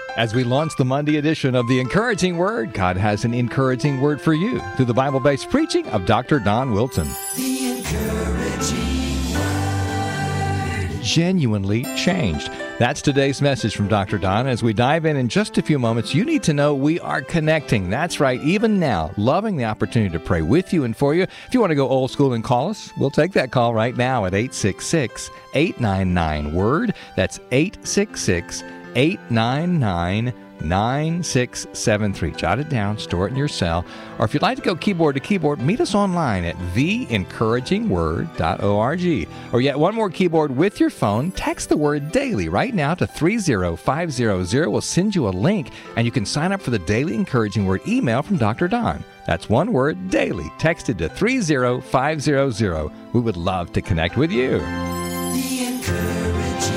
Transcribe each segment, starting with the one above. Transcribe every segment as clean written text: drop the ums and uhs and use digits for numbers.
As we launch the Monday edition of The Encouraging Word, God has an encouraging word for you through the Bible-based preaching of Dr. Don Wilson. The Encouraging Word. Genuinely changed. That's today's message from Dr. Don. As we dive in just a few moments, you need to know we are connecting. That's right, even now, loving the opportunity to pray with you and for you. If you want to go old school and call us, we'll take that call right now at 866-899-WORD. That's 866-899-9673. Jot it down, store it in your cell. Or if you'd like to go keyboard to keyboard, meet us online at theencouragingword.org. Or yet one more keyboard with your phone, text the word daily right now to 30500. We'll send you a link, and you can sign up for the Daily Encouraging Word email from Dr. Don. That's one word, daily, texted to 30500. We would love to connect with you. The Encouraging.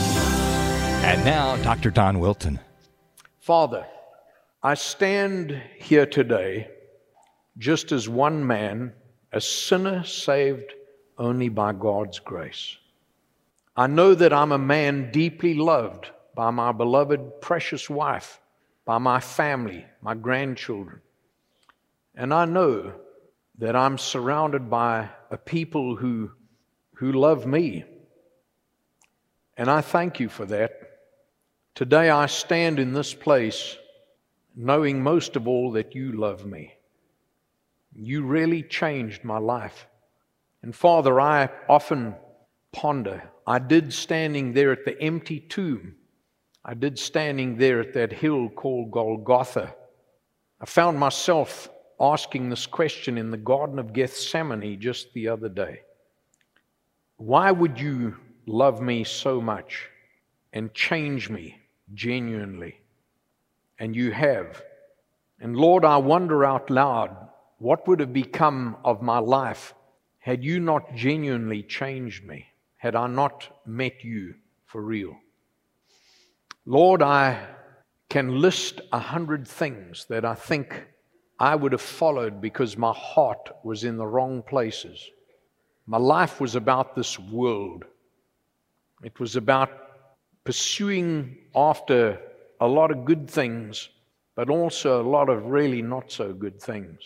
And now, Dr. Don Wilson. Father, I stand here today just as one man, a sinner saved only by God's grace. I know that I'm a man deeply loved by my beloved, precious wife, by my family, my grandchildren. And I know that I'm surrounded by a people who love me. And I thank you for that. Today I stand in this place knowing most of all that you love me. You really changed my life. And Father, I often ponder. I did standing there at the empty tomb. I did standing there at that hill called Golgotha. I found myself asking this question in the Garden of Gethsemane just the other day. Why would you love me so much and change me genuinely? And you have. And Lord, I wonder out loud, what would have become of my life had you not genuinely changed me, had I not met you for real? Lord, I can list 100 things that I think I would have followed because my heart was in the wrong places. My life was about this world. It was about pursuing after a lot of good things, but also a lot of really not so good things.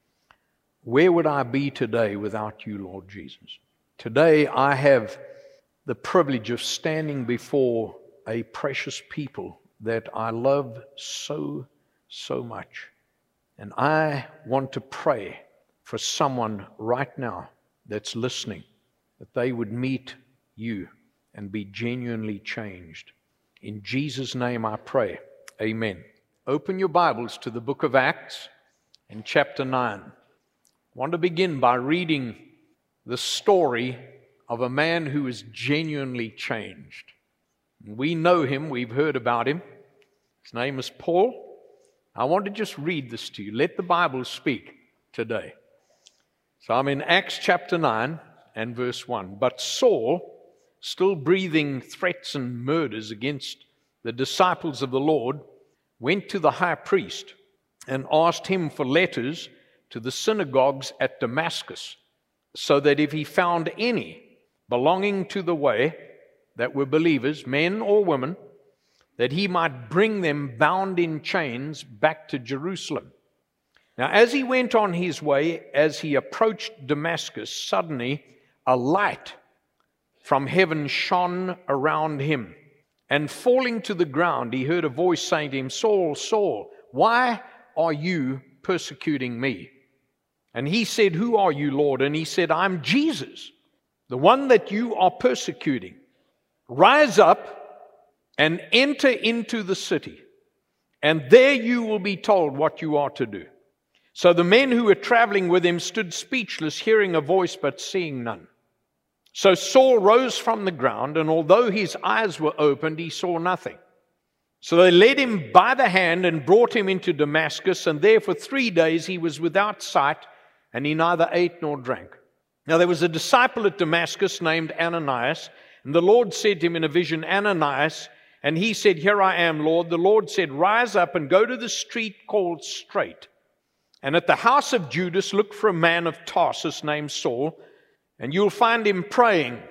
Where would I be today without you, Lord Jesus? Today I have the privilege of standing before a precious people that I love so, so much. And I want to pray for someone right now that's listening, that they would meet you and be genuinely changed. In Jesus' name I pray. Amen. Open your Bibles to the book of Acts in chapter 9. I want to begin by reading the story of a man who is genuinely changed. We know him, we've heard about him. His name is Paul. I want to just read this to you. Let the Bible speak today. So I'm in Acts chapter 9 and verse 1. But Saul, still breathing threats and murders against the disciples of the Lord, went to the high priest and asked him for letters to the synagogues at Damascus, so that if he found any belonging to the way that were believers, men or women, that he might bring them bound in chains back to Jerusalem. Now, as he went on his way, as he approached Damascus, suddenly a light from heaven shone around him. And falling to the ground, he heard a voice saying to him, Saul, Saul, why are you persecuting me? And he said, Who are you, Lord? And he said, I'm Jesus, the one that you are persecuting. Rise up and enter into the city, and there you will be told what you are to do. So the men who were traveling with him stood speechless, hearing a voice but seeing none. So Saul rose from the ground, and although his eyes were opened, he saw nothing. So they led him by the hand and brought him into Damascus, and there for 3 days he was without sight, and he neither ate nor drank. Now there was a disciple at Damascus named Ananias, and the Lord said to him in a vision, Ananias, and he said, Here I am, Lord. The Lord said, Rise up and go to the street called Straight, and at the house of Judas look for a man of Tarsus named Saul, and you'll find him praying.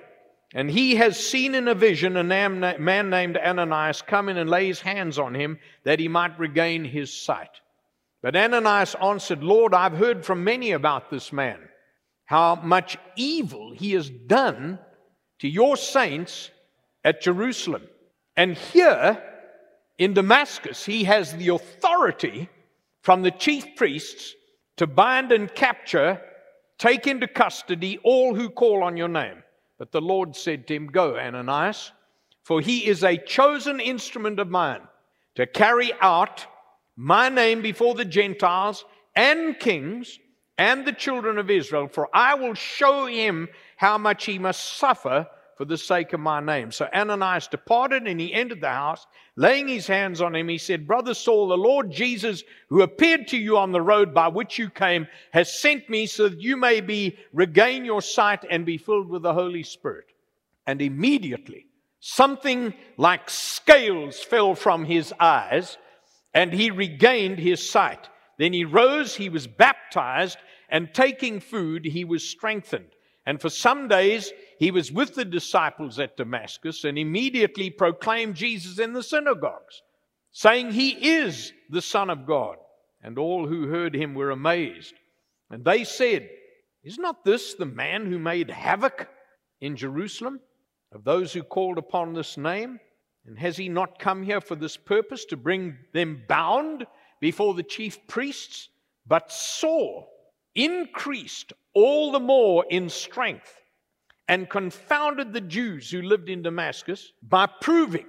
And he has seen in a vision a man named Ananias come in and lay his hands on him that he might regain his sight. But Ananias answered, Lord, I've heard from many about this man, how much evil he has done to your saints at Jerusalem. And here in Damascus, he has the authority from the chief priests to bind and capture, take into custody all who call on your name. But the Lord said to him, Go, Ananias, for he is a chosen instrument of mine to carry out my name before the Gentiles and kings and the children of Israel, for I will show him how much he must suffer for the sake of my name. So Ananias departed, and he entered the house. Laying his hands on him, he said, Brother Saul, the Lord Jesus, who appeared to you on the road by which you came, has sent me so that you may regain your sight and be filled with the Holy Spirit. And immediately something like scales fell from his eyes, and he regained his sight. Then he rose, he was baptized, and taking food, he was strengthened. And for some days he was with the disciples at Damascus, and immediately proclaimed Jesus in the synagogues, saying, He is the Son of God. And all who heard him were amazed. And they said, Is not this the man who made havoc in Jerusalem of those who called upon this name? And has he not come here for this purpose, to bring them bound before the chief priests? But Saul increased all the more in strength and confounded the Jews who lived in Damascus by proving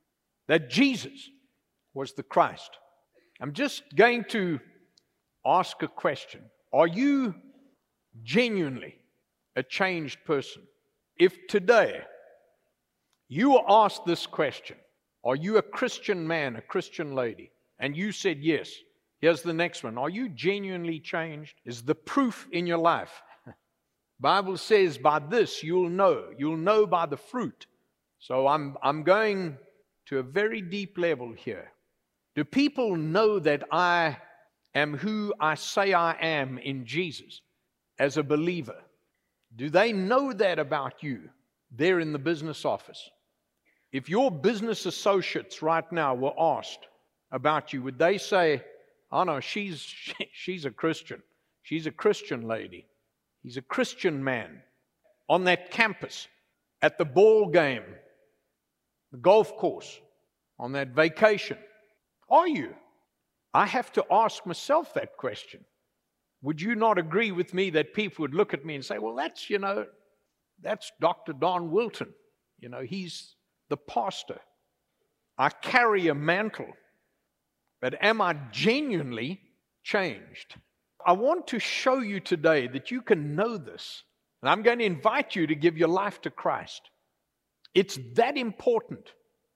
that Jesus was the Christ. I'm just going to ask a question. Are you genuinely a changed person? If today you were asked this question, are you a Christian man, a Christian lady? And you said yes. Here's the next one. Are you genuinely changed? Is the proof in your life? Bible says by this you'll know. You'll know by the fruit. So I'm going to a very deep level here. Do people know that I am who I say I am in Jesus as a believer? Do they know that about you there in the business office? If your business associates right now were asked about you, would they say, oh no, she's a Christian. She's a Christian lady. He's a Christian man. On that campus, at the ball game, the golf course, on that vacation. Are you? I have to ask myself that question. Would you not agree with me that people would look at me and say, well, that's Dr. Don Wilton. He's the pastor. I carry a mantle. But am I genuinely changed? I want to show you today that you can know this. And I'm going to invite you to give your life to Christ. It's that important.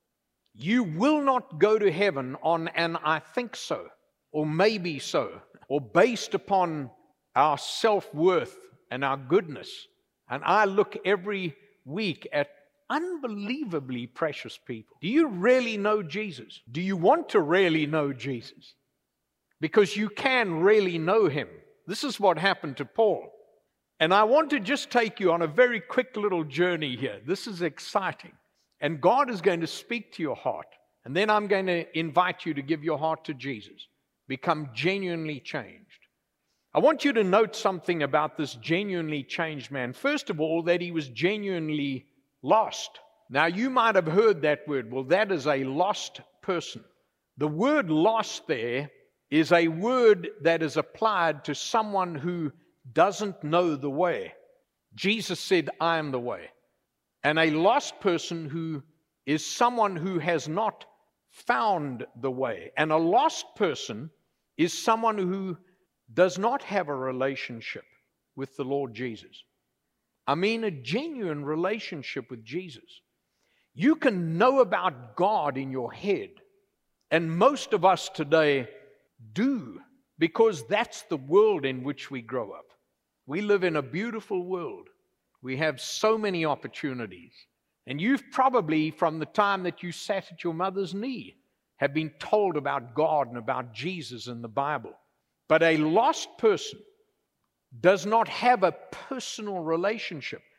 You will not go to heaven on an I think so, or maybe so, or based upon our self-worth and our goodness. And I look every week at unbelievably precious people. Do you really know Jesus? Do you want to really know Jesus? Because you can really know Him. This is what happened to Paul. And I want to just take you on a very quick little journey here. This is exciting. And God is going to speak to your heart. And then I'm going to invite you to give your heart to Jesus. Become genuinely changed. I want you to note something about this genuinely changed man. First of all, that he was genuinely lost. Now, you might have heard that word. Well, that is a lost person. The word lost there is a word that is applied to someone who doesn't know the way. Jesus said, I am the way. And a lost person who is someone who has not found the way. And a lost person is someone who does not have a relationship with the Lord Jesus. I mean a genuine relationship with Jesus. You can know about God in your head. And most of us today do, because that's the world in which we grow up. We live in a beautiful world. We have so many opportunities. And you've probably, from the time that you sat at your mother's knee, have been told about God and about Jesus and the Bible. But a lost person does not have a personal relationship.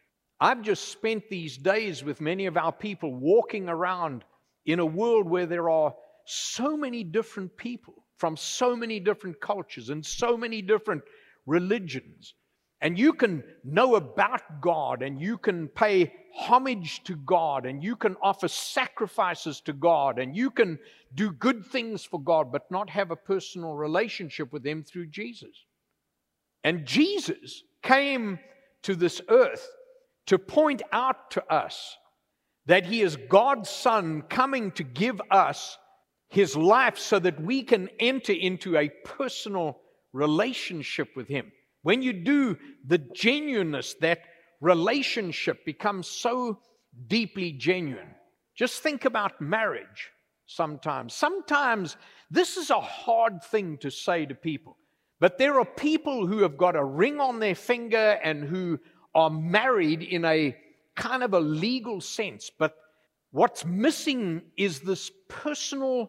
I've just spent these days with many of our people walking around in a world where there are so many different people from so many different cultures and so many different religions. And you can know about God, and you can pay homage to God, and you can offer sacrifices to God, and you can do good things for God, but not have a personal relationship with Him through Jesus. And Jesus came to this earth to point out to us that He is God's Son coming to give us His life so that we can enter into a personal relationship with Him. When you do, the genuineness, that relationship becomes so deeply genuine. Just think about marriage sometimes. Sometimes this is a hard thing to say to people. But there are people who have got a ring on their finger and who are married in a kind of a legal sense. But what's missing is this personal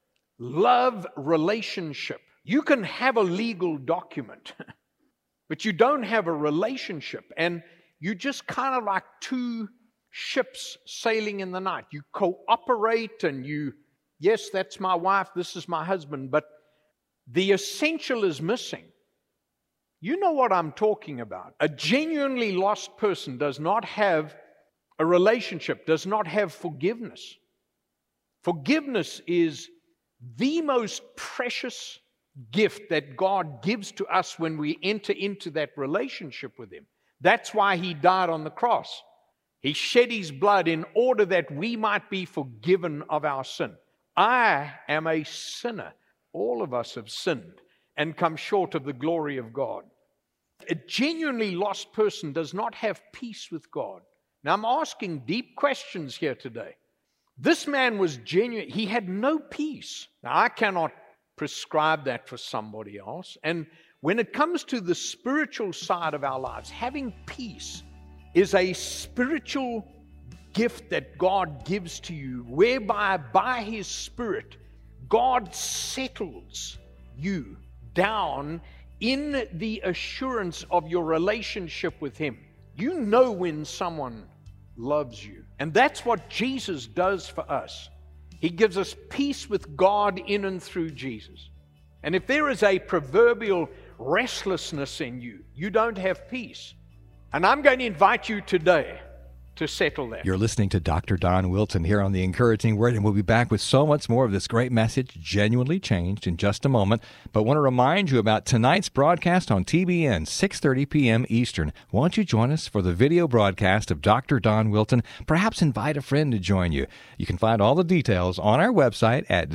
love relationship. You can have a legal document, but you don't have a relationship. And you just kind of like two ships sailing in the night. You cooperate and yes, that's my wife, this is my husband, but the essential is missing. You know what I'm talking about. A genuinely lost person does not have a relationship, does not have forgiveness. Forgiveness is the most precious gift that God gives to us when we enter into that relationship with Him. That's why He died on the cross. He shed His blood in order that we might be forgiven of our sin. I am a sinner. All of us have sinned and come short of the glory of God. A genuinely lost person does not have peace with God. Now, I'm asking deep questions here today. This man was genuine. He had no peace. Now, I cannot prescribe that for somebody else. And when it comes to the spiritual side of our lives, having peace is a spiritual gift that God gives to you, whereby by His Spirit, God settles you down in the assurance of your relationship with Him. You know when someone loves you. And that's what Jesus does for us. He gives us peace with God in and through Jesus. And if there is a proverbial restlessness in you, you don't have peace. And I'm going to invite you today to settle that. You're listening to Dr. Don Wilson here on The Encouraging Word, and we'll be back with so much more of this great message, Genuinely Changed, in just a moment. But I want to remind you about tonight's broadcast on TBN, 6:30 p.m. Eastern. Won't you join us for the video broadcast of Dr. Don Wilson? Perhaps invite a friend to join you. You can find all the details on our website at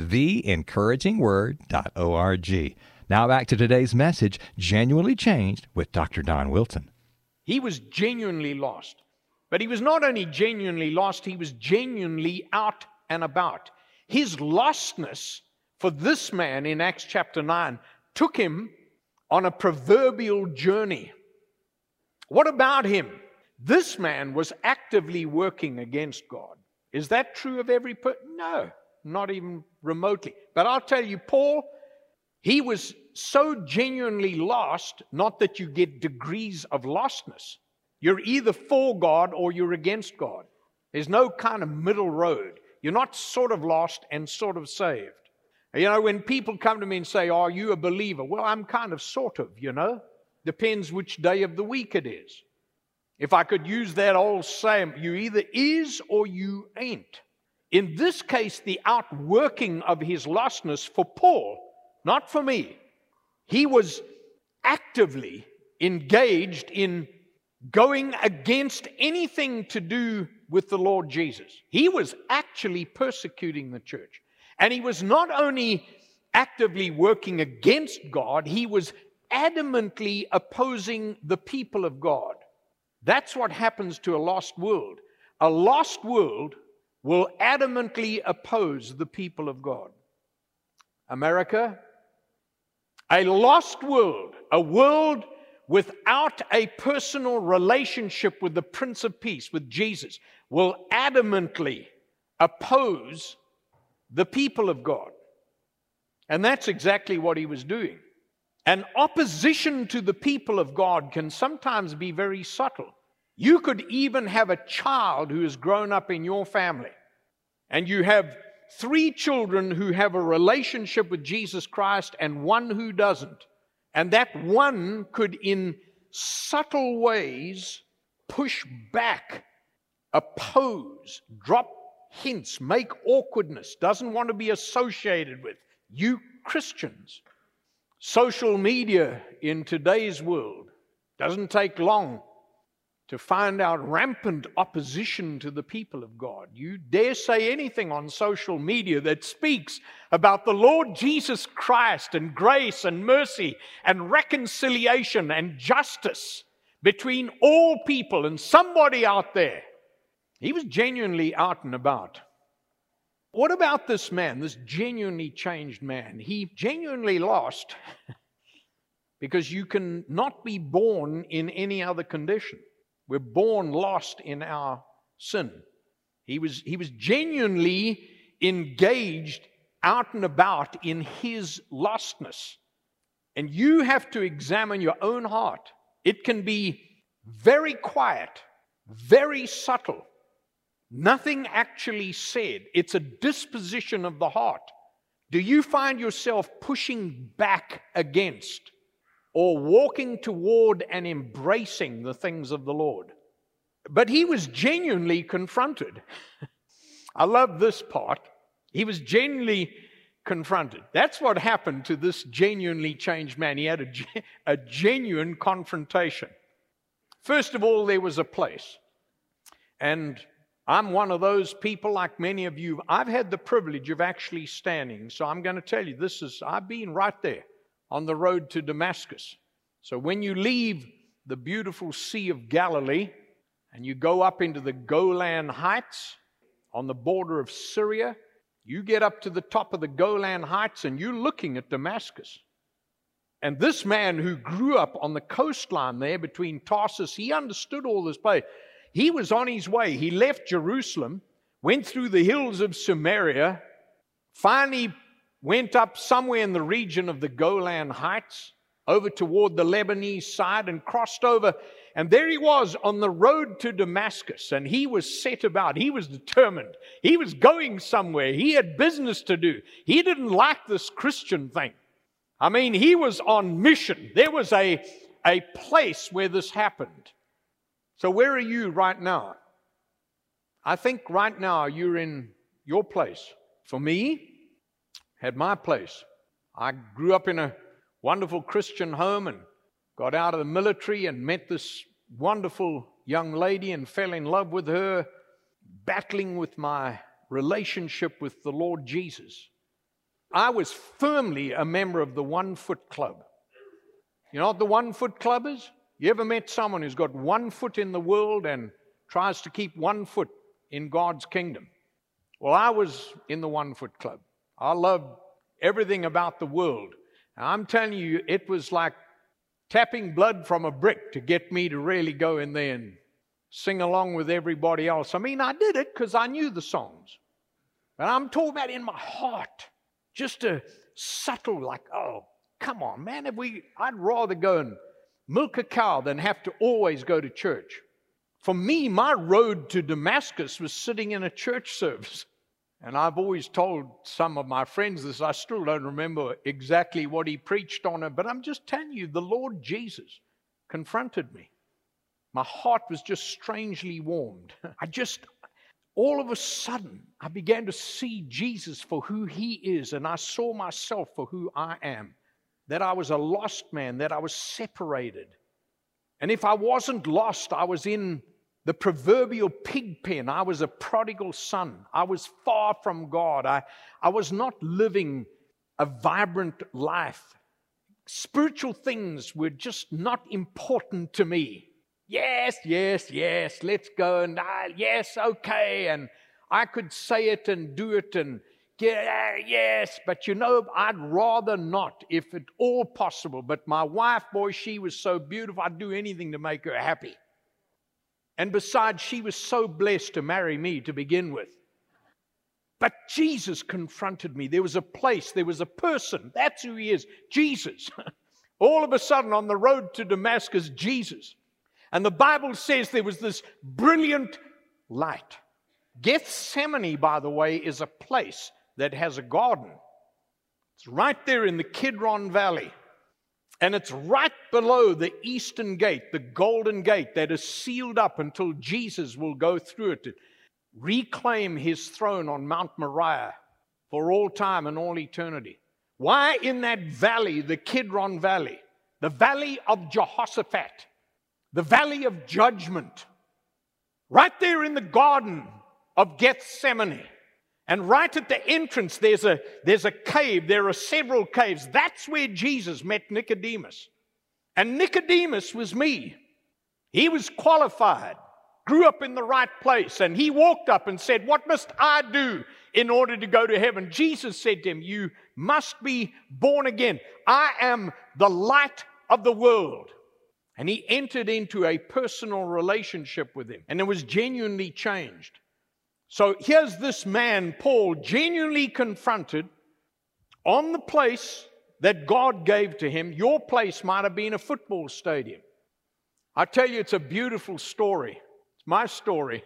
theencouragingword.org. Now back to today's message, Genuinely Changed, with Dr. Don Wilson. He was genuinely lost. But he was not only genuinely lost, he was genuinely out and about. His lostness for this man in Acts chapter 9 took him on a proverbial journey. What about him? This man was actively working against God. Is that true of every person? No, not even remotely. But I'll tell you, Paul, he was so genuinely lost, not that you get degrees of lostness. You're either for God or you're against God. There's no kind of middle road. You're not sort of lost and sort of saved. You know, when people come to me and say, "Are you a believer?" Well, I'm kind of sort of, you know. Depends which day of the week it is. If I could use that old saying, you either is or you ain't. In this case, the outworking of his lostness for Paul, not for me, he was actively engaged in going against anything to do with the Lord Jesus. He was actually persecuting the church. And he was not only actively working against God, he was adamantly opposing the people of God. That's what happens to a lost world. A lost world will adamantly oppose the people of God. America, a lost world, a world without a personal relationship with the Prince of Peace, with Jesus, will adamantly oppose the people of God. And that's exactly what he was doing. And opposition to the people of God can sometimes be very subtle. You could even have a child who has grown up in your family, and you have 3 children who have a relationship with Jesus Christ and 1 who doesn't. And that one could, in subtle ways, push back, oppose, drop hints, make awkwardness, doesn't want to be associated with you Christians. Social media in today's world doesn't take long to find out rampant opposition to the people of God. You dare say anything on social media that speaks about the Lord Jesus Christ and grace and mercy and reconciliation and justice between all people, and somebody out there, he was genuinely out and about. What about this man, this genuinely changed man? He genuinely lost because you can not be born in any other condition. We're born lost in our sin. He was genuinely engaged out and about in his lostness. And you have to examine your own heart. It can be very quiet, very subtle. Nothing actually said. It's a disposition of the heart. Do you find yourself pushing back against or walking toward and embracing the things of the Lord? But he was genuinely confronted. I love this part. He was genuinely confronted. That's what happened to this genuinely changed man. He had a genuine confrontation. First of all, there was a place. And I'm one of those people, like many of you. I've had the privilege of actually standing. So I'm going to tell you, I've been right there on the road to Damascus. So when you leave the beautiful Sea of Galilee and you go up into the Golan Heights on the border of Syria, you get up to the top of the Golan Heights and you're looking at Damascus. And this man who grew up on the coastline there between Tarsus, he understood all this place. He was on his way. He left Jerusalem, went through the hills of Samaria, finally went up somewhere in the region of the Golan Heights, over toward the Lebanese side, and crossed over. And there he was on the road to Damascus, and he was set about. He was determined. He was going somewhere. He had business to do. He didn't like this Christian thing. I mean, he was on mission. There was a place where this happened. So where are you right now? I think right now you're in your place. For me, had my place. I grew up in a wonderful Christian home and got out of the military and met this wonderful young lady and fell in love with her, battling with my relationship with the Lord Jesus. I was firmly a member of the 1 Foot Club. You know what the 1 Foot Club is? You ever met someone who's got 1 foot in the world and tries to keep 1 foot in God's kingdom? Well, I was in the 1 Foot Club. I loved everything about the world. And I'm telling you, it was like tapping blood from a brick to get me to really go in there and sing along with everybody else. I mean, I did it because I knew the songs. But I'm talking about in my heart. Just a subtle, like, oh, come on, man. I'd rather go and milk a cow than have to always go to church. For me, my road to Damascus was sitting in a church service. And I've always told some of my friends this. I still don't remember exactly what he preached on it, but I'm just telling you, the Lord Jesus confronted me. My heart was just strangely warmed. All of a sudden, I began to see Jesus for who he is, and I saw myself for who I am. That I was a lost man, that I was separated. And if I wasn't lost, I was in the proverbial pig pen. I was a prodigal son. I was far from God. I was not living a vibrant life. Spiritual things were just not important to me. Yes, let's go, and yes, okay. And I could say it and do it and yes, but you know, I'd rather not if at all possible. But my wife, boy, she was so beautiful. I'd do anything to make her happy. And besides, she was so blessed to marry me to begin with. But Jesus confronted me. There was a place, there was a person. That's who he is, Jesus. All of a sudden, on the road to Damascus, Jesus. And the Bible says there was this brilliant light. Gethsemane, by the way, is a place that has a garden. It's right there in the Kidron Valley. And it's right below the eastern gate, the golden gate that is sealed up until Jesus will go through it to reclaim his throne on Mount Moriah for all time and all eternity. Why in that valley, the Kidron Valley, the valley of Jehoshaphat, the valley of judgment, right there in the garden of Gethsemane? And right at the entrance, there's a cave. There are several caves. That's where Jesus met Nicodemus. And Nicodemus was me. He was qualified, grew up in the right place, and he walked up and said, "What must I do in order to go to heaven?" Jesus said to him, "You must be born again. I am the light of the world." And he entered into a personal relationship with him, and it was genuinely changed. So here's this man, Paul, genuinely confronted on the place that God gave to him. Your place might have been a football stadium. I tell you, it's a beautiful story. It's my story.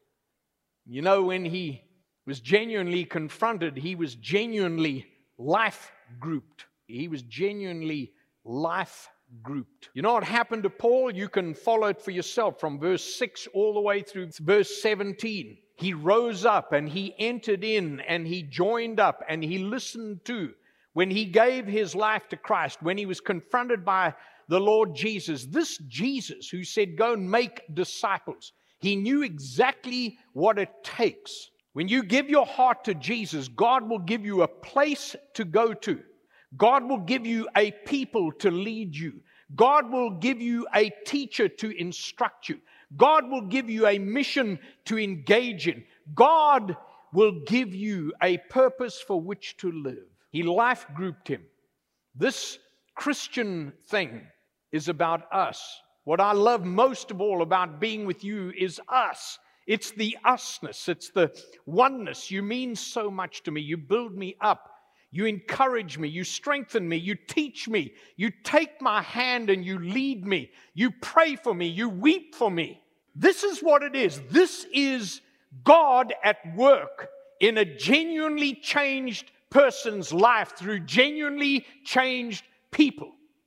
You know, when he was genuinely confronted, he was genuinely life grouped. He was genuinely life grouped. You know what happened to Paul? You can follow it for yourself from verse 6 all the way through verse 17. He rose up and he entered in and he joined up and he listened to. When he gave his life to Christ, when he was confronted by the Lord Jesus, this Jesus who said, "Go and make disciples," he knew exactly what it takes. When you give your heart to Jesus, God will give you a place to go to. God will give you a people to lead you. God will give you a teacher to instruct you. God will give you a mission to engage in. God will give you a purpose for which to live. He life grouped him. This Christian thing is about us. What I love most of all about being with you is us. It's the usness. It's the oneness. You mean so much to me. You build me up. You encourage me. You strengthen me. You teach me. You take my hand and you lead me. You pray for me. You weep for me. This is what it is. This is God at work in a genuinely changed person's life through genuinely changed people.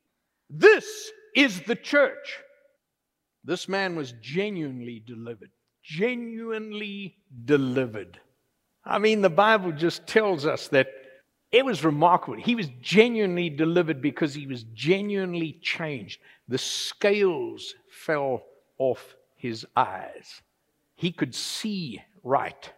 This is the church. This man was genuinely delivered. Genuinely delivered. I mean, the Bible just tells us that it was remarkable. He was genuinely delivered because he was genuinely changed. The scales fell off his eyes. He could see right.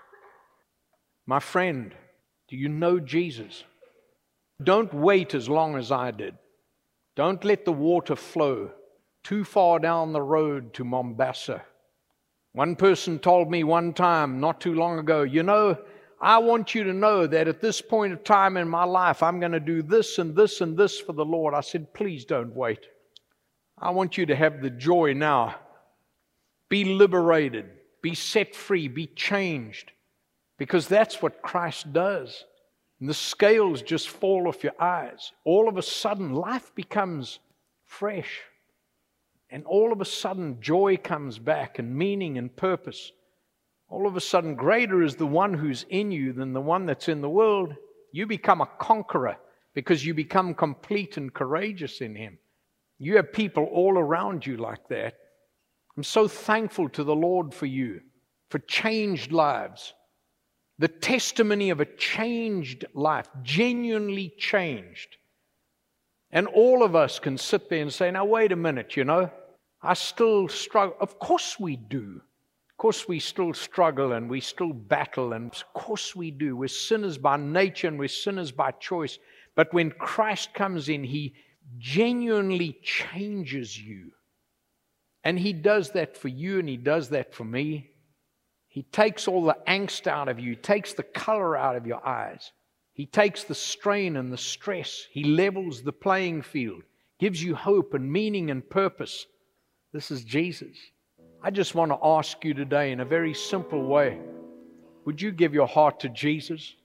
My friend, do you know Jesus? Don't wait as long as I did. Don't let the water flow too far down the road to Mombasa. One person told me one time, not too long ago, "You know, I want you to know that at this point of time in my life, I'm going to do this and this and this for the Lord." I said, "Please don't wait. I want you to have the joy now. Be liberated, be set free, be changed. Because that's what Christ does. And the scales just fall off your eyes. All of a sudden, life becomes fresh. And all of a sudden, joy comes back and meaning and purpose. All of a sudden, greater is the one who's in you than the one that's in the world. You become a conqueror because you become complete and courageous in Him. You have people all around you like that. I'm so thankful to the Lord for you, for changed lives. The testimony of a changed life, genuinely changed. And all of us can sit there and say, "Now wait a minute, you know, I still struggle." Of course we do. Of course we still struggle and we still battle, and of course we do. We're sinners by nature and we're sinners by choice. But when Christ comes in, He genuinely changes you. And He does that for you and He does that for me. He takes all the angst out of you. He takes the color out of your eyes. He takes the strain and the stress. He levels the playing field, gives you hope and meaning and purpose. This is Jesus. I just want to ask you today in a very simple way, would you give your heart to Jesus?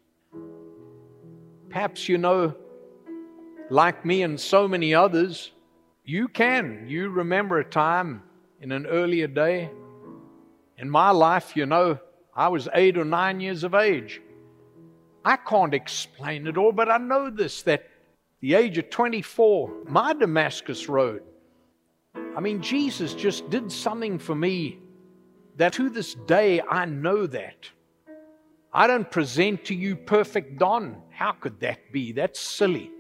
Perhaps you know, like me and so many others, you remember a time in an earlier day. In my life, I was 8 or 9 years of age. I can't explain it all, but I know this, that the age of 24, my Damascus Road, Jesus just did something for me that to this day I know that. I don't present to you perfect Don. How could that be? That's silly.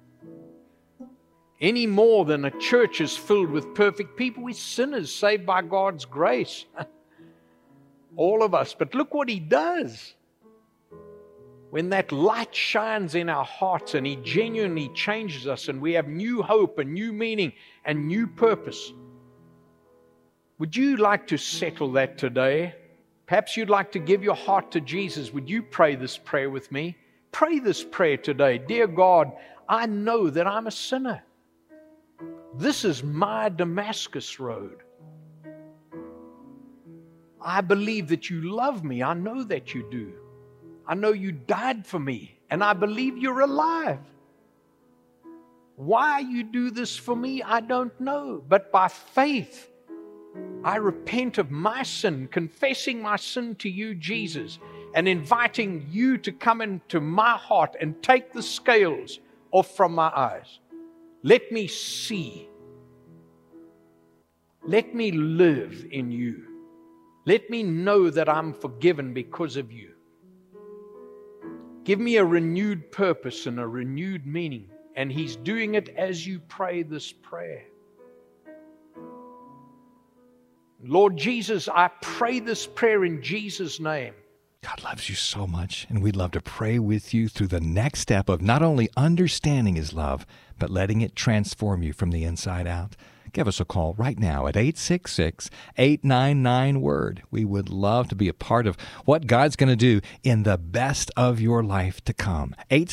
Any more than a church is filled with perfect people. We're sinners saved by God's grace. All of us. But look what He does. When that light shines in our hearts and He genuinely changes us and we have new hope and new meaning and new purpose. Would you like to settle that today? Perhaps you'd like to give your heart to Jesus. Would you pray this prayer with me? Pray this prayer today. Dear God, I know that I'm a sinner. This is my Damascus Road. I believe that you love me. I know that you do. I know you died for me, and I believe you're alive. Why you do this for me, I don't know. But by faith, I repent of my sin, confessing my sin to you, Jesus, and inviting you to come into my heart and take the scales off from my eyes. Let me see. Let me live in you. Let me know that I'm forgiven because of you. Give me a renewed purpose and a renewed meaning. And He's doing it as you pray this prayer. Lord Jesus, I pray this prayer in Jesus' name. God loves you so much, and we'd love to pray with you through the next step of not only understanding His love, but letting it transform you from the inside out. Give us a call right now at 866-899-WORD. We would love to be a part of what God's going to do in the best of your life to come.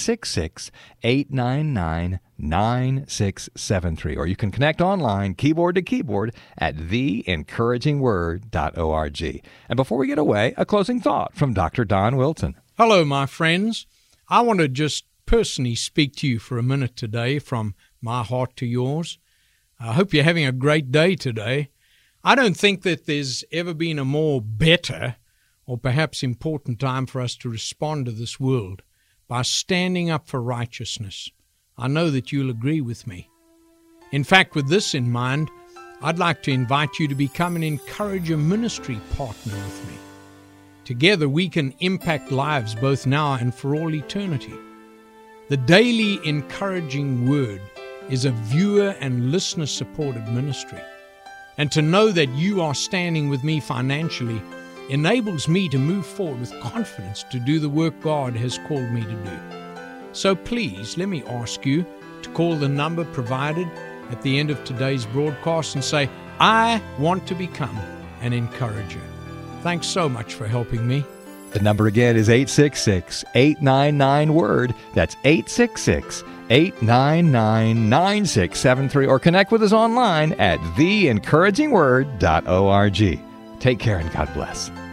866-899-9673. Or you can connect online, keyboard to keyboard, at theencouragingword.org. And before we get away, a closing thought from Dr. Don Wilson. Hello, my friends. I want to just personally speak to you for a minute today from my heart to yours. I hope you're having a great day today. I don't think that there's ever been a more better or perhaps important time for us to respond to this world by standing up for righteousness. I know that you'll agree with me. In fact, with this in mind, I'd like to invite you to become an Encourager Ministry partner with me. Together we can impact lives both now and for all eternity. The Daily Encouraging Word is a viewer and listener supported ministry. And to know that you are standing with me financially enables me to move forward with confidence to do the work God has called me to do. So please, let me ask you to call the number provided at the end of today's broadcast and say, I want to become an encourager. Thanks so much for helping me. The number again is 866-899-WORD. That's 866-899-9673. Or connect with us online at theencouragingword.org. Take care and God bless.